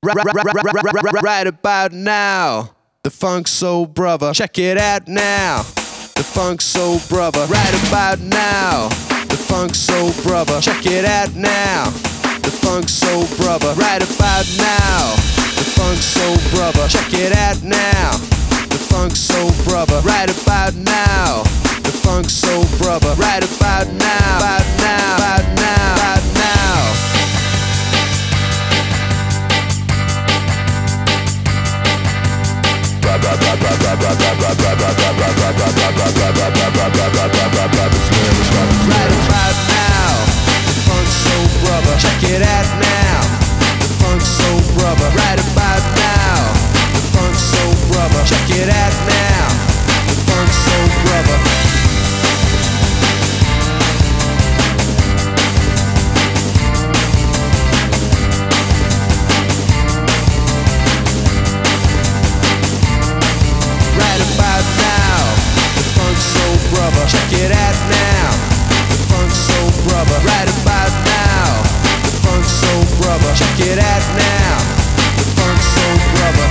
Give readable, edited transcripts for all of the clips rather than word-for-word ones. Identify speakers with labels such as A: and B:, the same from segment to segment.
A: Right about now, the Funk Soul Brother. Check it out now, the Funk Soul Brother. Right about now, the Funk Soul Brother. Check it out now, the Funk Soul Brother. Right about now, the Funk Soul Brother. Check it out now, the Funk Soul Brother. Right about now, the Funk Soul Brother. Right about now, about now, about now, about now. Right about now, the Funk Soul Brother. Check it out now, the Funk Soul Brother. Right about now, the Funk Soul Brother. Check it out now, the Funk Soul Brother. Check it out now, the Funk Soul Brother. Right about now, the Funk Soul Brother. Check it out now, the Funk Soul Brother.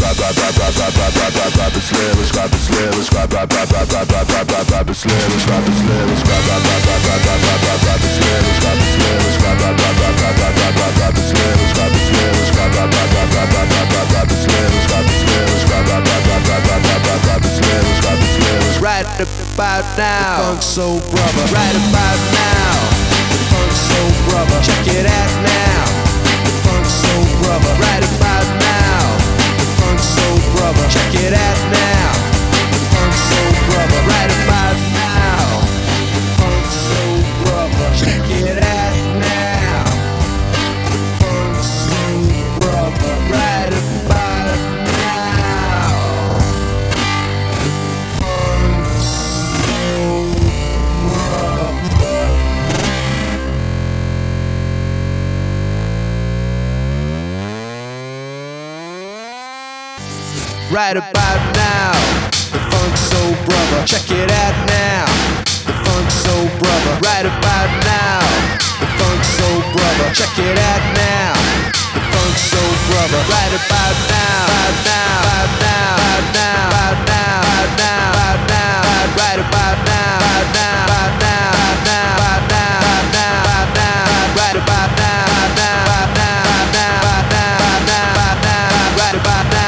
A: Right about now, the Funk Soul Brother. Right about now, the Funk Soul Brother. Check it out now, the Funk Soul Brother. Right about now, the Funk Soul Brother. Check it out now, the Funk Soul Brother. Right about now, the Funk Soul Brother. Check it out now, the Funk Soul Brother. Right about now. Right about now, the Funk Soul Brother. Check it out now, the Funk Soul Brother. Right about now, the Funk Soul Brother. Check it out now, the Funk Soul Brother. Right about now, about now, about now, about now, about now, about now, about now, right about now, about now, about now, about now, about now, about now, about now, right about now, about now, about now, about now, about now, about now, right about now.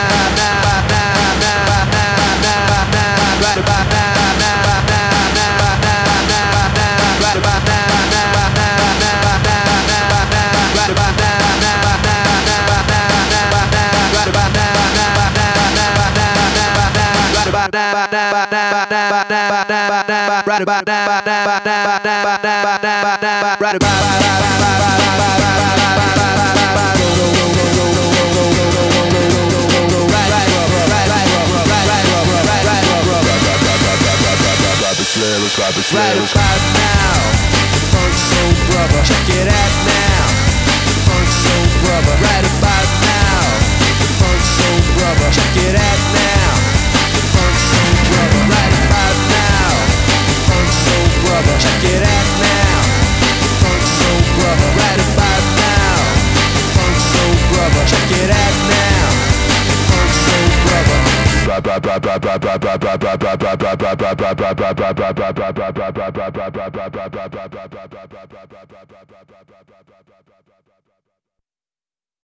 A: Right about now, the Funk Soul Brother. Check it out now, the Funk Soul Brother. Right about now, the Funk Soul Brother. Check it out now, the Funk Soul Brother. Right about now, the Funk Soul Brother. Check it out now, the Funk Soul Brother. Right about now, the Funk Soul Brother. Check it out now, the Funk Soul Brother. Right